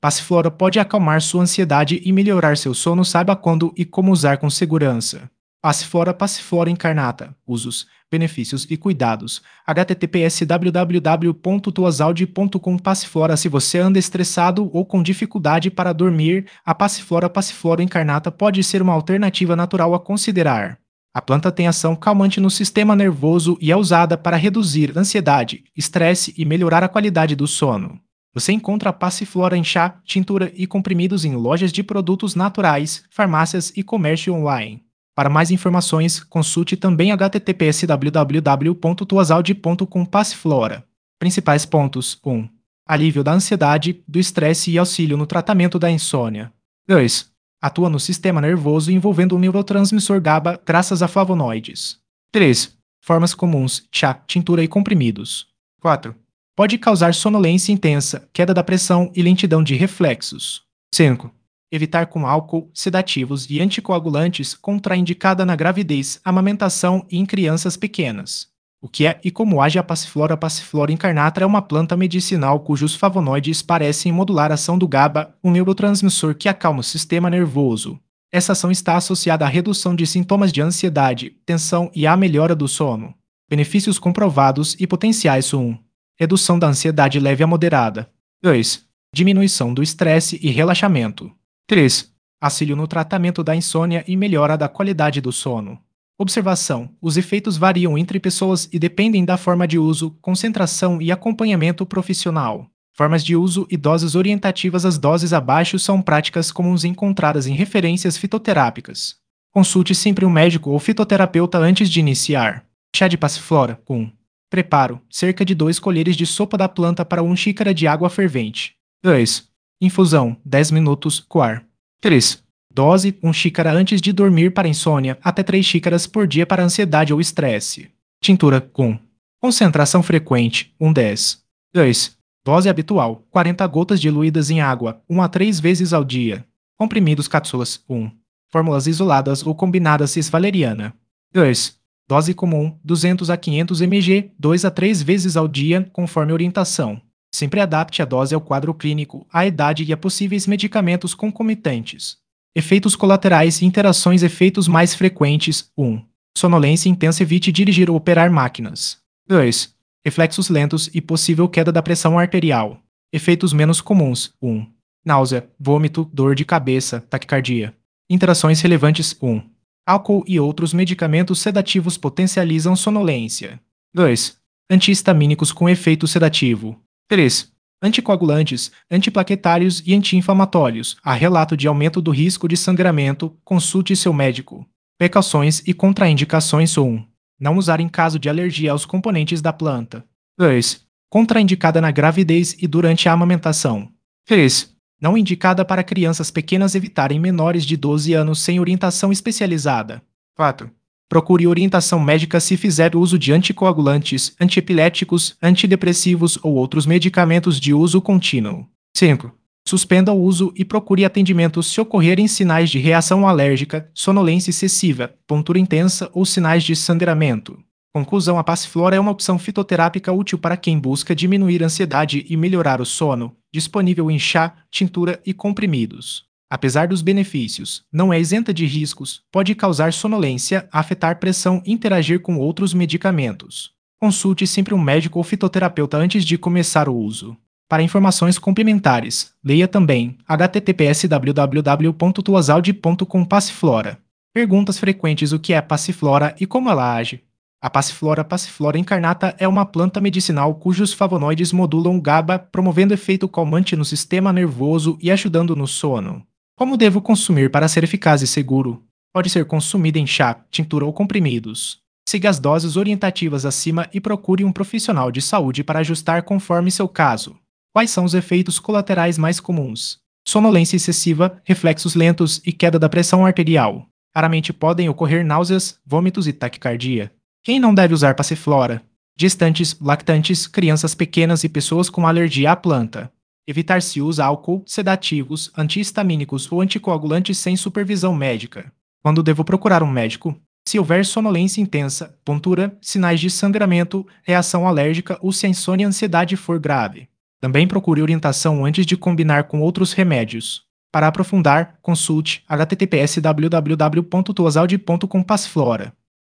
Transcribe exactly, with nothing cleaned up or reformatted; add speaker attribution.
Speaker 1: Passiflora pode acalmar sua ansiedade e melhorar seu sono, saiba quando e como usar com segurança. Passiflora Passiflora Incarnata. Usos, benefícios e cuidados. https www ponto tuasaud ponto com Passiflora. Se você anda estressado ou com dificuldade para dormir, a Passiflora Passiflora Incarnata pode ser uma alternativa natural a considerar. A planta tem ação calmante no sistema nervoso e é usada para reduzir ansiedade, estresse e melhorar a qualidade do sono. Você encontra a Passiflora em chá, tintura e comprimidos em lojas de produtos naturais, farmácias e comércio online. Para mais informações, consulte também https www ponto tuasaud ponto com Passiflora. Principais pontos: um. Alívio da ansiedade, do estresse e auxílio no tratamento da insônia. dois. Atua no sistema nervoso envolvendo o neurotransmissor GABA graças a flavonoides. três. Formas comuns: chá, tintura e comprimidos. quatro. Pode causar sonolência intensa, queda da pressão e lentidão de reflexos. cinco. Evitar com álcool, sedativos e anticoagulantes contraindicada na gravidez, amamentação e em crianças pequenas. O que é e como age a Passiflora Passiflora Incarnata é uma planta medicinal cujos flavonoides parecem modular a ação do GABA, um neurotransmissor que acalma o sistema nervoso. Essa ação está associada à redução de sintomas de ansiedade, tensão e à melhora do sono. Benefícios comprovados e potenciais: um. Redução da ansiedade leve a moderada. dois. Diminuição do estresse e relaxamento. três. Auxílio no tratamento da insônia e melhora da qualidade do sono. Observação: os efeitos variam entre pessoas e dependem da forma de uso, concentração e acompanhamento profissional. Formas de uso e doses orientativas. As doses abaixo são práticas comuns encontradas em referências fitoterápicas. Consulte sempre um médico ou fitoterapeuta antes de iniciar. Chá de Passiflora. um. Preparo: cerca de dois colheres de sopa da planta para uma xícara de água fervente. dois. Infusão: dez minutos, coar. três. Dose: uma xícara antes de dormir para insônia, até três xícaras por dia para ansiedade ou estresse. Tintura: um. Concentração frequente: um dez. dois. Dose habitual: quarenta gotas diluídas em água, uma a três vezes ao dia. Comprimidos cápsulas: um. Fórmulas isoladas ou combinadas cis-valeriana. dois. Dose comum: duzentos a quinhentos mililitros, dois a três vezes ao dia, conforme orientação. Sempre adapte a dose ao quadro clínico, à idade e a possíveis medicamentos concomitantes. Efeitos colaterais e interações. Efeitos mais frequentes: um. Sonolência intensa. Evite dirigir ou operar máquinas. dois. Reflexos lentos e possível queda da pressão arterial. Efeitos menos comuns: um. Náusea, vômito, dor de cabeça, taquicardia. Interações relevantes: um. Álcool e outros medicamentos sedativos potencializam sonolência. dois. Antihistamínicos com efeito sedativo. três. Anticoagulantes, antiplaquetários e anti-inflamatórios. Há relato de aumento do risco de sangramento. Consulte seu médico. Precauções e contraindicações: um. Não usar em caso de alergia aos componentes da planta. dois. Contraindicada na gravidez e durante a amamentação. três. Não indicada para crianças pequenas. Evitarem menores de doze anos sem orientação especializada. quatro. Procure orientação médica se fizer uso de anticoagulantes, antiepiléticos, antidepressivos ou outros medicamentos de uso contínuo. cinco. Suspenda o uso e procure atendimento se ocorrerem sinais de reação alérgica, sonolência excessiva, tontura intensa ou sinais de sangramento. Conclusão: a Passiflora é uma opção fitoterápica útil para quem busca diminuir a ansiedade e melhorar o sono, disponível em chá, tintura e comprimidos. Apesar dos benefícios, não é isenta de riscos, pode causar sonolência, afetar pressão e interagir com outros medicamentos. Consulte sempre um médico ou fitoterapeuta antes de começar o uso. Para informações complementares, leia também https www ponto tuasaud ponto com Passiflora. Perguntas frequentes: o que é Passiflora e como ela age? A Passiflora Passiflora Incarnata é uma planta medicinal cujos flavonoides modulam o GABA, promovendo efeito calmante no sistema nervoso e ajudando no sono. Como devo consumir para ser eficaz e seguro? Pode ser consumida em chá, tintura ou comprimidos. Siga as doses orientativas acima e procure um profissional de saúde para ajustar conforme seu caso. Quais são os efeitos colaterais mais comuns? Sonolência excessiva, reflexos lentos e queda da pressão arterial. Raramente podem ocorrer náuseas, vômitos e taquicardia. Quem não deve usar Passiflora? Gestantes, lactantes, crianças pequenas e pessoas com alergia à planta. Evitar se usa álcool, sedativos, antihistamínicos ou anticoagulantes sem supervisão médica. Quando devo procurar um médico? Se houver sonolência intensa, tontura, sinais de sangramento, reação alérgica ou se a insônia e a ansiedade for grave. Também procure orientação antes de combinar com outros remédios. Para aprofundar, consulte h t t p s w w w ponto tuasalde ponto com passflora.